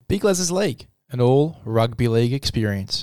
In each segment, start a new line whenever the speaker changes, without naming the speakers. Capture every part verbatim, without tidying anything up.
Big Les's League, an all rugby league experience.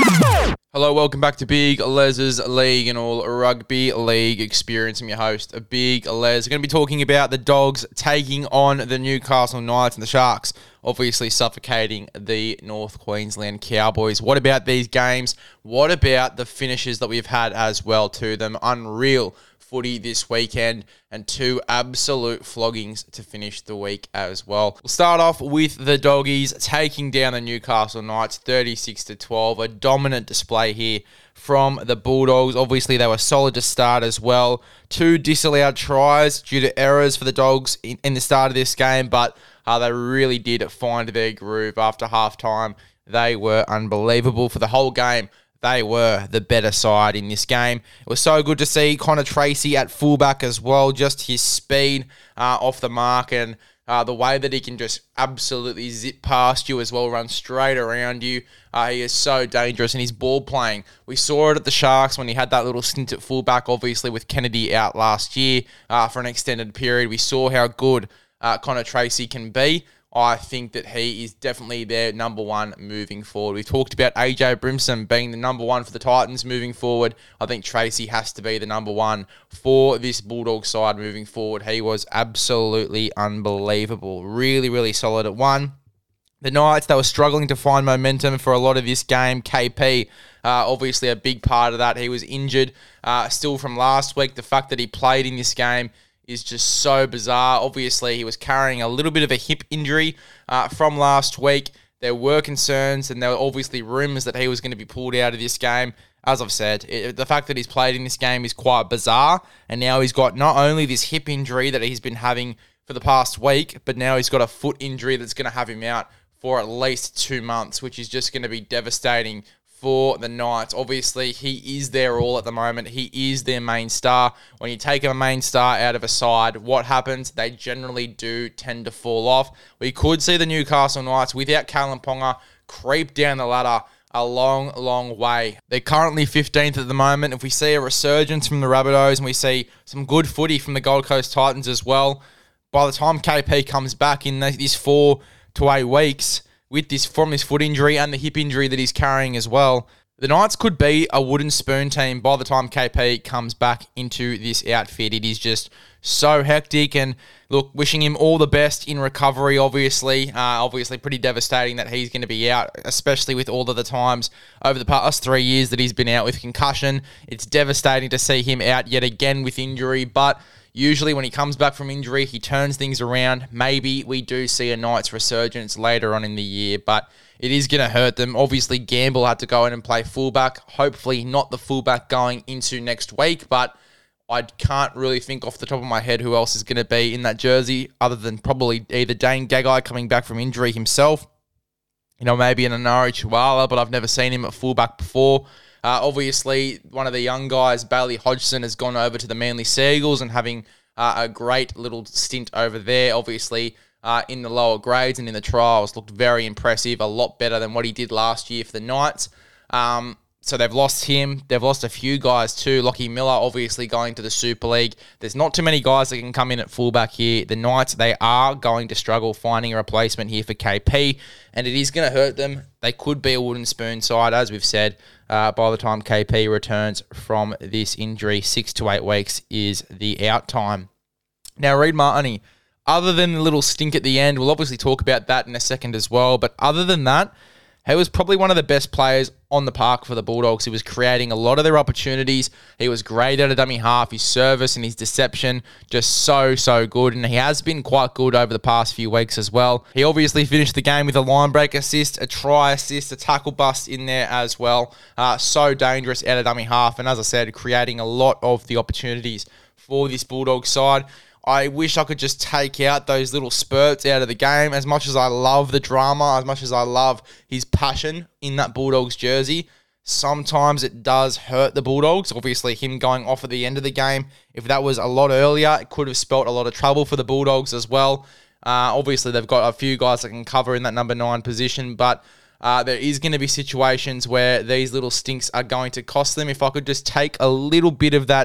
Hello, welcome back to Big Les's League, an all rugby league experience. I'm your host, Big Les. We're going to be talking about the Dogs taking on the Newcastle Knights and the Sharks, obviously suffocating the North Queensland Cowboys. What about these games? What about the finishes that we've had as well to them? Unreal footy this weekend and two absolute floggings to finish the week as well. We'll start off with the Doggies taking down the Newcastle Knights thirty-six to twelve. A dominant display here from the Bulldogs. Obviously, they were solid to start as well. Two disallowed tries due to errors for the Dogs in, in the start of this game, but uh, they really did find their groove after halftime. They were unbelievable for the whole game. They were the better side in this game. It was so good to see Connor Tracy at fullback as well. Just his speed uh, off the mark and uh, the way that he can just absolutely zip past you as well, run straight around you. Uh, he is so dangerous and his ball playing. We saw it at the Sharks when he had that little stint at fullback, obviously with Kennedy out last year uh, for an extended period. We saw how good uh, Connor Tracy can be. I think that he is definitely their number one moving forward. We talked about A J Brimson being the number one for the Titans moving forward. I think Tracy has to be the number one for this Bulldog side moving forward. He was absolutely unbelievable. Really, really solid at one. The Knights, they were struggling to find momentum for a lot of this game. K P, uh, obviously a big part of that. He was injured uh, still from last week. The fact that he played in this game is just so bizarre. Obviously, he was carrying a little bit of a hip injury uh, from last week. There were concerns, and there were obviously rumours that he was going to be pulled out of this game. As I've said, it, the fact that he's played in this game is quite bizarre, and now he's got not only this hip injury that he's been having for the past week, but now he's got a foot injury that's going to have him out for at least two months, which is just going to be devastating for the Knights. Obviously, he is their all at the moment. He is their main star. When you take a main star out of a side, what happens? They generally do tend to fall off. We could see the Newcastle Knights, without Callum Ponga, creep down the ladder a long, long way. They're currently fifteenth at the moment. If we see a resurgence from the Rabbitohs and we see some good footy from the Gold Coast Titans as well, by the time K P comes back in these four to eight weeks, with this from his foot injury and the hip injury that he's carrying as well, the Knights could be a wooden spoon team by the time K P comes back into this outfit. It is just so hectic, and look, wishing him all the best in recovery, obviously. Uh, obviously pretty devastating that he's going to be out, especially with all of the times over the past three years that he's been out with concussion. It's devastating to see him out yet again with injury, but usually when he comes back from injury, he turns things around. Maybe we do see a Knights resurgence later on in the year, but it is going to hurt them. Obviously, Gamble had to go in and play fullback. Hopefully not the fullback going into next week, but I can't really think off the top of my head who else is going to be in that jersey other than probably either Dane Gagai coming back from injury himself, you know, maybe an Anari Chihuahua, but I've never seen him at fullback before. Uh, obviously, one of the young guys, Bailey Hodgson, has gone over to the Manly Seagulls and having uh, a great little stint over there. Obviously, uh, in the lower grades and in the trials, looked very impressive, a lot better than what he did last year for the Knights. Um, so they've lost him. They've lost a few guys too. Lockie Miller, obviously, going to the Super League. There's not too many guys that can come in at fullback here. The Knights, they are going to struggle finding a replacement here for K P, and it is going to hurt them. They could be a wooden spoon side, as we've said. Uh, by the time K P returns from this injury, six to eight weeks is the out time. Now, Reid Martin, other than the little stink at the end, we'll obviously talk about that in a second as well, but other than that, he was probably one of the best players on the park for the Bulldogs. He was creating a lot of their opportunities. He was great at a dummy half. His service and his deception, just so, so good. And he has been quite good over the past few weeks as well. He obviously finished the game with a line break assist, a try assist, a tackle bust in there as well. Uh, so dangerous at a dummy half. And as I said, creating a lot of the opportunities for this Bulldog side. I wish I could just take out those little spurts out of the game. As much as I love the drama, as much as I love his passion in that Bulldogs jersey, sometimes it does hurt the Bulldogs. Obviously, him going off at the end of the game, if that was a lot earlier, it could have spelt a lot of trouble for the Bulldogs as well. Uh, obviously, they've got a few guys that can cover in that number nine position, but uh, there is going to be situations where these little stinks are going to cost them. If I could just take a little bit of that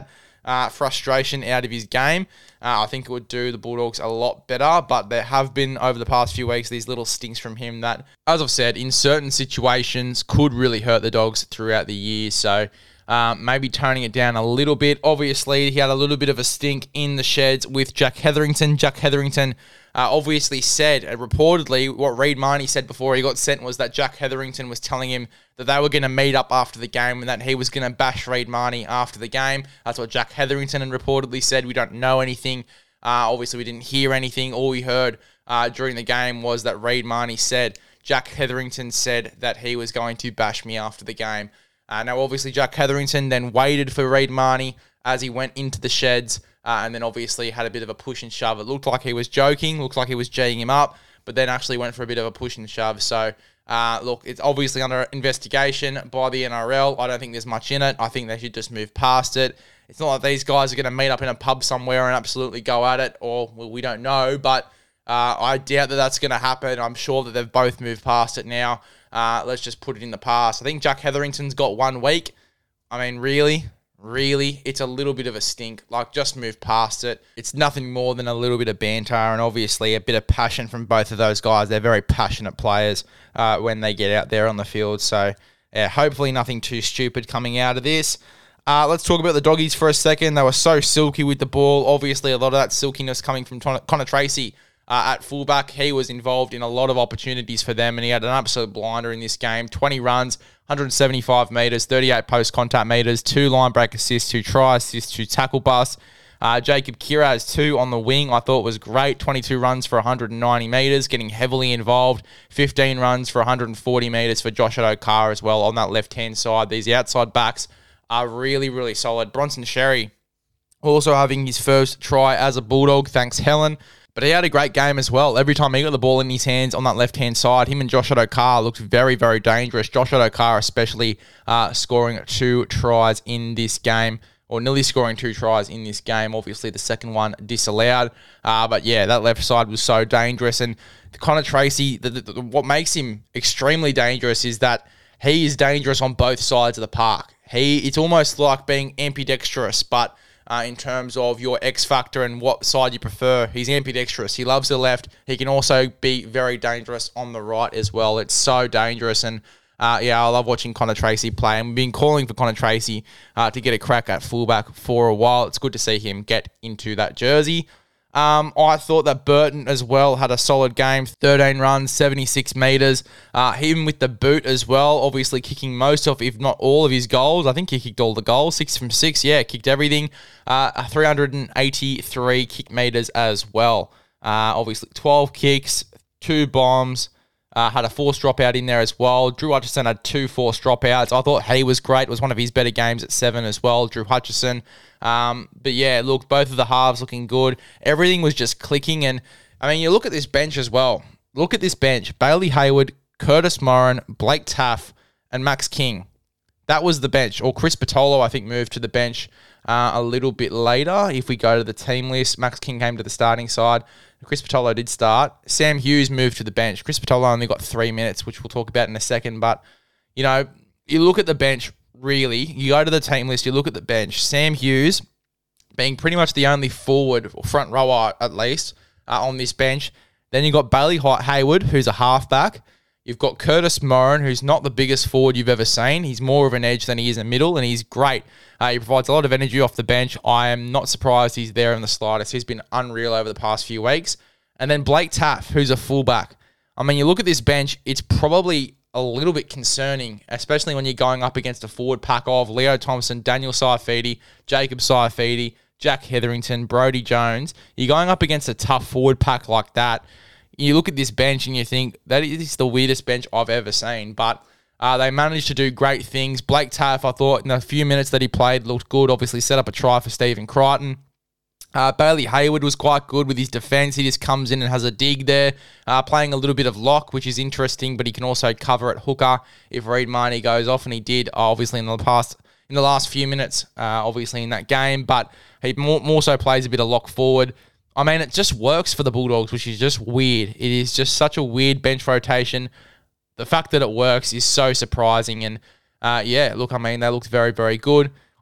uh, frustration out of his game. Uh, I think it would do the Bulldogs a lot better, but there have been, over the past few weeks, these little stinks from him that, as I've said, in certain situations could really hurt the Dogs throughout the year. So um, maybe toning it down a little bit. Obviously, he had a little bit of a stink in the sheds with Jack Hetherington. Jack Hetherington uh, obviously said, and reportedly, what Reed Marnie said before he got sent was that Jack Hetherington was telling him that they were going to meet up after the game and that he was going to bash Reed Marnie after the game. That's what Jack Hetherington had reportedly said. We don't know anything. Uh, obviously, we didn't hear anything. All we heard uh, during the game was that Reed Marnie said, Jack Hetherington said that he was going to bash me after the game. Uh, now, obviously, Jack Hetherington then waited for Reed Marnie as he went into the sheds uh, and then obviously had a bit of a push and shove. It looked like he was joking, looked like he was G'ing him up, but then actually went for a bit of a push and shove. So, uh, look, it's obviously under investigation by the N R L. I don't think there's much in it. I think they should just move past it. It's not like these guys are going to meet up in a pub somewhere and absolutely go at it, or well, we don't know, but uh, I doubt that that's going to happen. I'm sure that they've both moved past it now. Uh, let's just put it in the past. I think Jack Hetherington's got one week. I mean, really, really, it's a little bit of a stink. Like, just move past it. It's nothing more than a little bit of banter and obviously a bit of passion from both of those guys. They're very passionate players uh, when they get out there on the field. So, yeah, hopefully nothing too stupid coming out of this. Uh, let's talk about the Doggies for a second. They were so silky with the ball. Obviously, a lot of that silkiness coming from Ton- Connor Tracy uh, at fullback. He was involved in a lot of opportunities for them, and he had an absolute blinder in this game. twenty runs, one hundred seventy-five metres, thirty-eight post-contact metres, two line break assists, two try assists, two tackle busts. Uh, Jacob Kiraz, two on the wing, I thought was great. twenty-two runs for one hundred ninety metres, getting heavily involved. fifteen runs for one hundred forty metres for Josh Addo-Carr as well on that left-hand side. These outside backs are really, really solid. Bronson Xerri also having his first try as a Bulldog, thanks Helen. But he had a great game as well. Every time he got the ball in his hands on that left-hand side, him and Josh Addo-Carr looked very, very dangerous. Josh Addo-Carr especially uh, scoring two tries in this game, or nearly scoring two tries in this game. Obviously, the second one disallowed. Uh, but yeah, that left side was so dangerous. And Connor Tracy, the, the, the, what makes him extremely dangerous is that he is dangerous on both sides of the park. He, it's almost like being ambidextrous, but uh, in terms of your X factor and what side you prefer, he's ambidextrous. He loves the left. He can also be very dangerous on the right as well. It's so dangerous, and uh, yeah, I love watching Connor Tracy play. And we've been calling for Connor Tracy uh, to get a crack at fullback for a while. It's good to see him get into that jersey. Um, I thought that Burton as well had a solid game, thirteen runs, seventy-six metres. Uh, him with the boot as well, obviously kicking most of, if not all of his goals. I think he kicked all the goals, six from six. Yeah, kicked everything. Uh, three hundred eighty-three kick metres as well. Uh, obviously twelve kicks, two bombs. Uh, had a forced dropout in there as well. Drew Hutchison had two forced dropouts. I thought he was great. It was one of his better games at seven as well, Drew Hutchison. Um, but yeah, look, both of the halves looking good. Everything was just clicking. And, I mean, you look at this bench as well. Look at this bench. Bailey Hayward, Curtis Moran, Blake Taff, and Max King. That was the bench. Or Chris Patolo, I think, moved to the bench uh, a little bit later. If we go to the team list, Max King came to the starting side. Chris Patolo did start. Sam Hughes moved to the bench. Chris Patolo only got three minutes, which we'll talk about in a second. But, you know, you look at the bench, really. You go to the team list, you look at the bench. Sam Hughes being pretty much the only forward, or front rower at least, uh, on this bench. Then you've got Bailey Hayward, who's a halfback. You've got Curtis Moran, who's not the biggest forward you've ever seen. He's more of an edge than he is a middle, and he's great. Uh, he provides a lot of energy off the bench. I am not surprised he's there in the slightest. He's been unreal over the past few weeks. And then Blake Taff, who's a fullback. I mean, you look at this bench, it's probably a little bit concerning, especially when you're going up against a forward pack of Leo Thompson, Daniel Saifidi, Jacob Saifidi, Jack Hetherington, Brodie Jones. You're going up against a tough forward pack like that. You look at this bench and you think, that is the weirdest bench I've ever seen. But uh, they managed to do great things. Blake Taff, I thought, in the few minutes that he played, looked good. Obviously set up a try for Stephen Crichton. Uh, Bailey Hayward was quite good with his defence. He just comes in and has a dig there, uh, playing a little bit of lock, which is interesting, but he can also cover at hooker if Reed Marnie goes off, and he did, obviously, in the past, in the last few minutes, uh, obviously, in that game, but he more, more so plays a bit of lock forward. I mean, it just works for the Bulldogs, which is just weird. It is just such a weird bench rotation. The fact that it works is so surprising, and uh, yeah, look, I mean, they looked very, very good.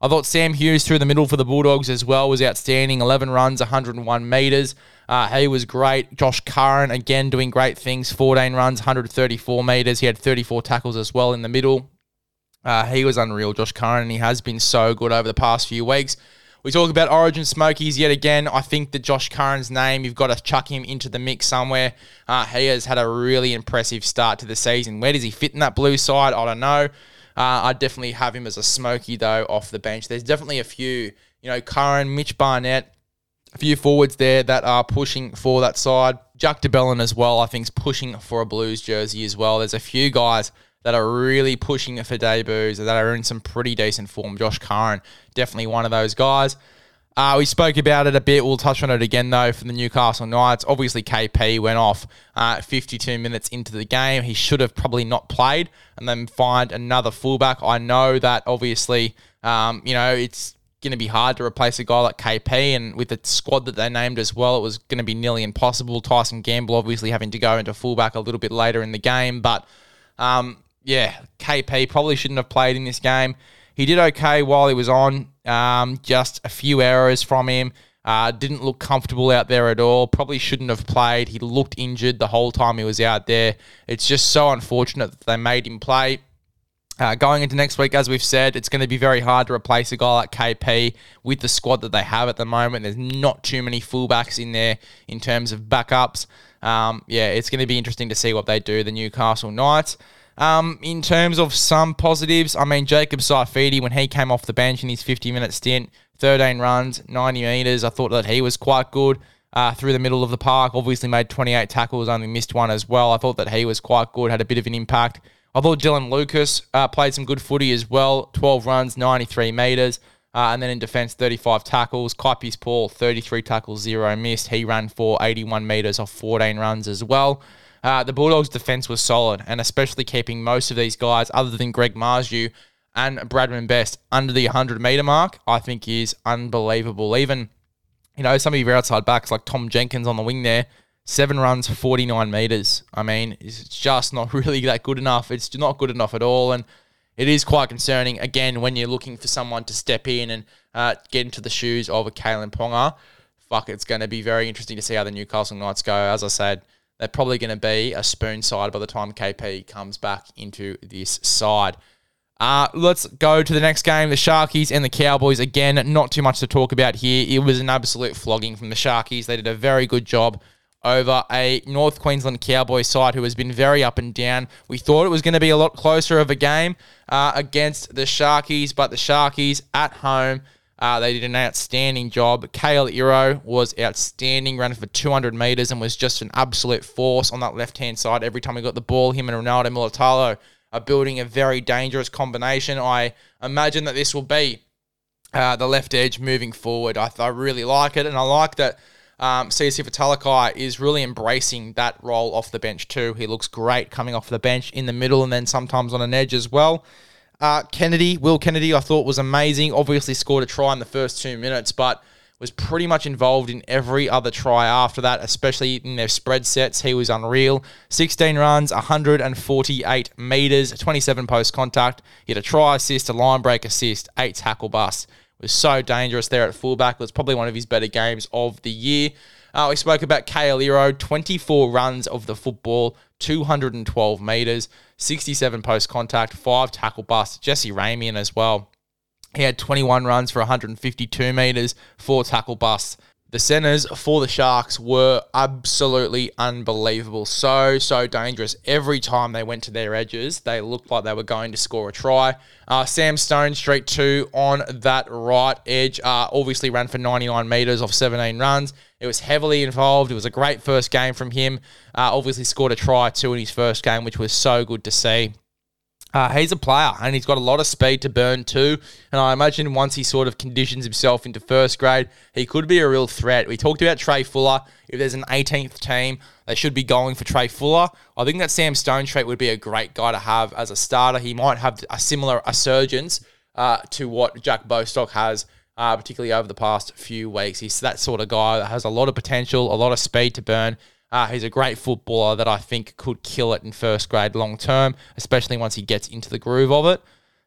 I thought Sam Hughes through the middle for the Bulldogs as well was outstanding. eleven runs, one hundred one metres. Uh, he was great. Josh Curran, again, doing great things. fourteen runs, one hundred thirty-four metres. He had thirty-four tackles as well in the middle. Uh, he was unreal, Josh Curran, and he has been so good over the past few weeks. We talk about Origin Smokies yet again. I think that Josh Curran's name, you've got to chuck him into the mix somewhere. Uh, he has had a really impressive start to the season. Where does he fit in that blue side? I don't know. Uh, I'd definitely have him as a Smoky, though, off the bench. There's definitely a few, you know, Curran, Mitch Barnett, a few forwards there that are pushing for that side. Jack DeBellin as well, I think, is pushing for a Blues jersey as well. There's a few guys that are really pushing for debuts, that are in some pretty decent form. Josh Curran, definitely one of those guys. Uh, we spoke about it a bit. We'll touch on it again, though, for the Newcastle Knights. Obviously, K P went off uh, fifty-two minutes into the game. He should have probably not played and then find another fullback. I know that, obviously, um, you know, it's going to be hard to replace a guy like K P, and with the squad that they named as well, it was going to be nearly impossible. Tyson Gamble obviously having to go into fullback a little bit later in the game, but um, yeah, K P probably shouldn't have played in this game. He did okay while he was on, um, just a few errors from him. Uh, didn't look comfortable out there at all. Probably shouldn't have played. He looked injured the whole time he was out there. It's just so unfortunate that they made him play. Uh, going into next week, as we've said, it's going to be very hard to replace a guy like K P with the squad that they have at the moment. There's not too many fullbacks in there in terms of backups. Um, yeah, it's going to be interesting to see what they do, the Newcastle Knights. Um, in terms of some positives, I mean, Jacob Saifidi, when he came off the bench in his fifty-minute stint, thirteen runs, ninety metres, I thought that he was quite good uh, through the middle of the park. Obviously made twenty-eight tackles, only missed one as well. I thought that he was quite good, had a bit of an impact. I thought Dylan Lucas uh, played some good footy as well, twelve runs, ninety-three metres. Uh, and then in defence, thirty-five tackles. Kaipius Paul, thirty-three tackles, zero missed. He ran for eighty-one metres off fourteen runs as well. Uh, the Bulldogs' defence was solid, and especially keeping most of these guys, other than Greg Marju and Bradman Best, under the one hundred metre mark, I think is unbelievable. Even, you know, some of your outside backs like Tom Jenkins on the wing there, seven runs, forty-nine metres. I mean, it's just not really that good enough. It's not good enough at all, and it is quite concerning, again, when you're looking for someone to step in and uh, get into the shoes of a Kalen Ponga. Fuck, it's going to be very interesting to see how the Newcastle Knights go. As I said, they're probably going to be a spoon side by the time K P comes back into this side. Uh, let's go to the next game, the Sharkies and the Cowboys. Again, not too much to talk about here. It was an absolute flogging from the Sharkies. They did a very good job over a North Queensland Cowboys side who has been very up and down. We thought it was going to be a lot closer of a game uh, against the Sharkies, but the Sharkies at home, Uh, they did an outstanding job. Kale Iro was outstanding, ran for two hundred metres and was just an absolute force on that left-hand side. Every time he got the ball, him and Ronaldo Mulitalo are building a very dangerous combination. I imagine that this will be uh, the left edge moving forward. I, I really like it, and I like that um, Siasifa Talakai is really embracing that role off the bench too. He looks great coming off the bench in the middle and then sometimes on an edge as well. Uh, Kennedy, Will Kennedy, I thought was amazing. Obviously scored a try in the first two minutes, but was pretty much involved in every other try after that, especially in their spread sets. He was unreal. sixteen runs, one hundred forty-eight metres, twenty-seven post contact. He had a try assist, a line break assist, eight tackle busts. Was so dangerous there at fullback. It was probably one of his better games of the year. Uh, we spoke about Kale Iro, twenty-four runs of the football, two hundred twelve metres, sixty-seven post contact, five tackle busts. Jesse Ramian as well. He had twenty-one runs for one hundred fifty-two metres, four tackle busts. The centres for the Sharks were absolutely unbelievable. So, so dangerous. Every time they went to their edges, they looked like they were going to score a try. Uh, Sam Stone, straight two on that right edge, uh, obviously ran for ninety-nine metres off seventeen runs. It was heavily involved. It was a great first game from him. Uh, obviously scored a try too in his first game, which was so good to see. Uh, he's a player, and he's got a lot of speed to burn too. And I imagine once he sort of conditions himself into first grade, he could be a real threat. We talked about Trey Fuller. If there's an eighteenth team, they should be going for Trey Fuller. I think that Sam Stonestreet would be a great guy to have as a starter. He might have a similar resurgence uh, to what Jack Bostock has, uh, particularly over the past few weeks. He's that sort of guy that has a lot of potential, a lot of speed to burn. Uh, he's a great footballer that I think could kill it in first grade long term, especially once he gets into the groove of it.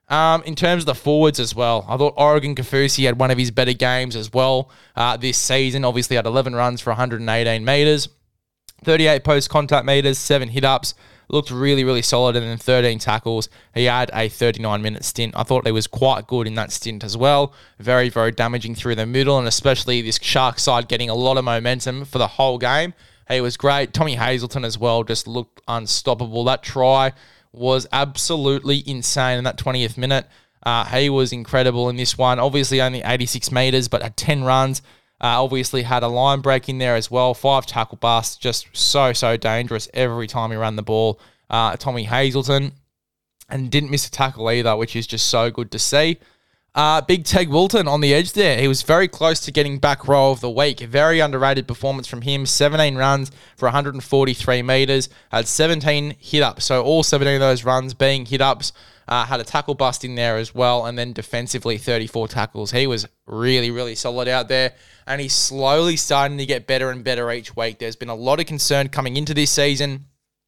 Um, in terms of the forwards as well, I thought Oregon Kaufusi had one of his better games as well uh, this season. Obviously had eleven runs for one hundred eighteen metres, thirty-eight post-contact metres, seven hit-ups. Looked really, really solid, and then thirteen tackles. He had a thirty-nine minute stint. I thought he was quite good in that stint as well. Very, very damaging through the middle, and especially this Shark side getting a lot of momentum for the whole game. He was great. Tommy Hazelton as well just looked unstoppable. That try was absolutely insane in that twentieth minute. Uh, he was incredible in this one. Obviously only eighty-six metres, but had ten runs. Uh, obviously had a line break in there as well. Five tackle busts. Just so, so dangerous every time he ran the ball. Uh, Tommy Hazelton. And didn't miss a tackle either, which is just so good to see. Uh, big Teig Wilton on the edge there. He was very close to getting back row of the week. Very underrated performance from him. seventeen runs for one hundred forty-three metres. Had seventeen hit-ups. So all seventeen of those runs being hit-ups. Uh, had a tackle bust in there as well. And then defensively, thirty-four tackles. He was really, really solid out there. And he's slowly starting to get better and better each week. There's been a lot of concern coming into this season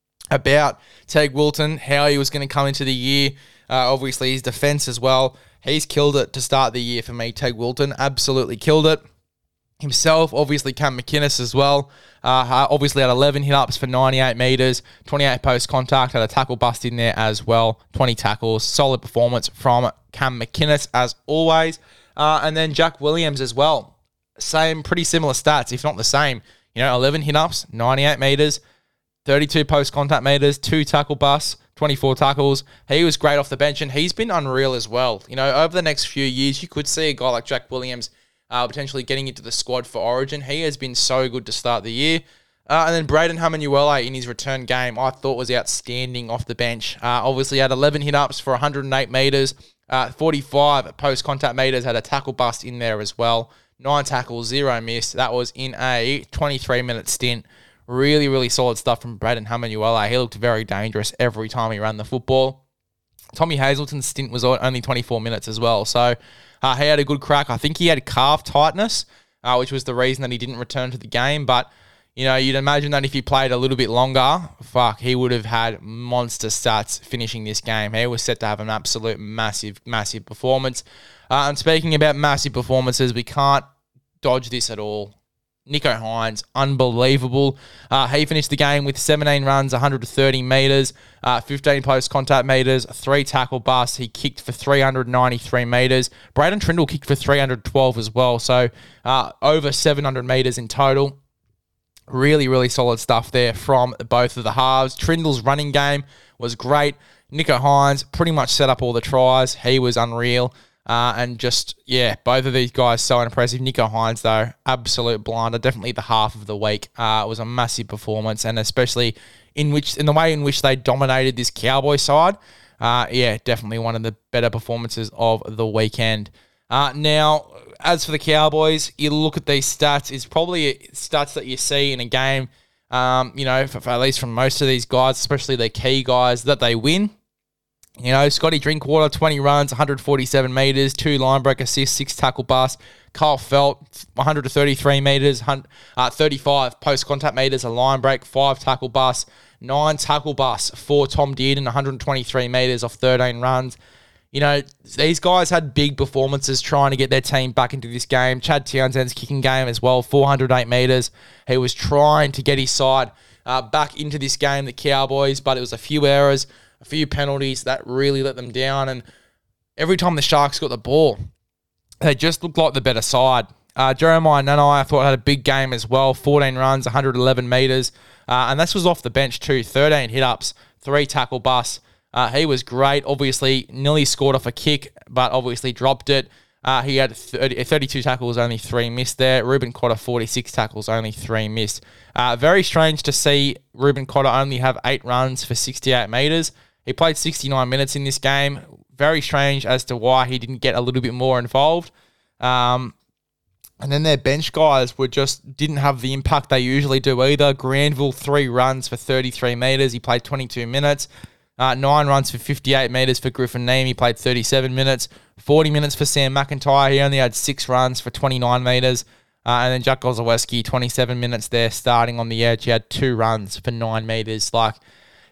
about Teig Wilton, how he was going to come into the year. Uh, obviously, his defence as well. He's killed it to start the year for me. Teig Wilton absolutely killed it. Himself, obviously Cam McInnes as well. Uh, obviously had eleven hit-ups for ninety-eight metres, twenty-eight post-contact, had a tackle bust in there as well, twenty tackles. Solid performance from Cam McInnes as always. Uh, and then Jack Williams as well. Same, pretty similar stats, if not the same. You know, eleven hit-ups, ninety-eight metres, thirty-two post-contact metres, two tackle busts, twenty-four tackles. He was great off the bench, and he's been unreal as well. You know, over the next few years, you could see a guy like Jack Williams uh, potentially getting into the squad for Origin. He has been so good to start the year. Uh, and then Braden Hamanuele in his return game, I thought was outstanding off the bench. Uh, obviously had eleven hit-ups for one hundred eight metres, uh, forty-five post-contact metres, had a tackle bust in there as well. Nine tackles, zero miss. That was in a twenty-three minute stint. Really, really solid stuff from Braden Hamanuele. He looked very dangerous every time he ran the football. Tommy Hazelton's stint was only twenty-four minutes as well. So uh, he had a good crack. I think he had calf tightness, uh, which was the reason that he didn't return to the game. But, you know, you'd imagine that if he played a little bit longer, fuck, he would have had monster stats finishing this game. He was set to have an absolute massive, massive performance. Uh, and speaking about massive performances, we can't dodge this at all. Nicho Hynes, unbelievable. Uh, he finished the game with seventeen runs, one hundred thirty metres, uh, fifteen post-contact metres, three tackle busts. He kicked for three hundred ninety-three metres. Braden Trindle kicked for three hundred twelve as well, so uh, over seven hundred metres in total. Really, really solid stuff there from both of the halves. Trindle's running game was great. Nicho Hynes pretty much set up all the tries. He was unreal. Uh, and just, yeah, both of these guys so impressive. Nicho Hynes, though, absolute blinder. Definitely the half of the week. Uh, it was a massive performance, and especially in which in the way in which they dominated this Cowboy side. Uh, yeah, definitely one of the better performances of the weekend. Uh, now, as for the Cowboys, you look at these stats. It's probably stats that you see in a game, um, you know, for, for at least from most of these guys, especially their key guys, that they win. You know, Scotty Drinkwater, twenty runs, one hundred forty-seven metres, two line break assists, six tackle busts. Kyle Felt, one hundred thirty-three metres, uh, thirty-five post-contact metres, a line break, five tackle busts, nine tackle busts for Tom Dearden, one hundred twenty-three metres off thirteen runs. You know, these guys had big performances trying to get their team back into this game. Chad Townsend's kicking game as well, four hundred eight metres. He was trying to get his side uh, back into this game, the Cowboys, but it was a few errors, a few penalties that really let them down. And every time the Sharks got the ball, they just looked like the better side. Uh, Jeremiah Nanai, I thought, had a big game as well. fourteen runs, one hundred eleven metres. Uh, and this was off the bench too. thirteen hit-ups, three tackle busts. Uh, he was great. Obviously, nearly scored off a kick, but obviously dropped it. Uh, he had thirty, thirty-two tackles, only three missed there. Ruben Cotter, forty-six tackles, only three missed. Uh, very strange to see Ruben Cotter only have eight runs for sixty-eight metres. He played sixty-nine minutes in this game. Very strange as to why he didn't get a little bit more involved. Um, and then their bench guys were just didn't have the impact they usually do either. Granville, three runs for thirty-three metres. He played twenty-two minutes. Uh, nine runs for fifty-eight metres for Griffin Neame. He played thirty-seven minutes. forty minutes for Sam McIntyre. He only had six runs for twenty-nine metres. Uh, and then Jack Gozalewski, twenty-seven minutes there starting on the edge. He had two runs for nine metres. Like,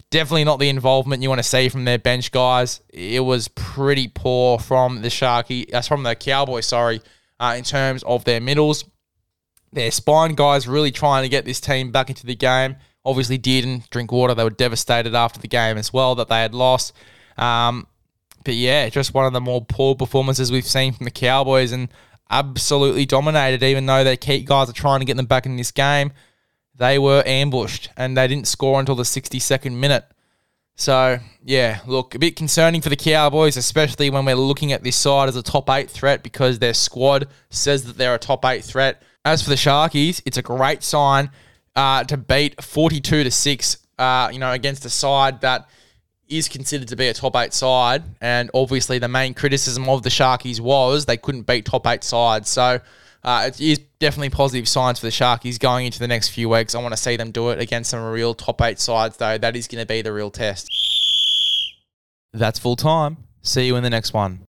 Definitely not the involvement you want to see from their bench guys. It was pretty poor from the Sharky, uh, from the Cowboys, sorry, uh, in terms of their middles. Their spine guys really trying to get this team back into the game. Obviously didn't. Drink water. They were devastated after the game as well that they had lost. Um, but yeah, just one of the more poor performances we've seen from the Cowboys, and absolutely dominated. Even though their key guys are trying to get them back in this game, they were ambushed and they didn't score until the sixty-second minute. So, yeah, look, a bit concerning for the Cowboys, especially when we're looking at this side as a top eight threat because their squad says that they're a top eight threat. As for the Sharkies, it's a great sign uh, to beat forty-two to six, uh, you know, against a side that is considered to be a top eight side. And obviously the main criticism of the Sharkies was they couldn't beat top eight sides. So uh, it is definitely positive signs for the Sharkies going into the next few weeks. I want to see them do it against some real top eight sides, though. That is going to be the real test. That's full time. See you in the next one.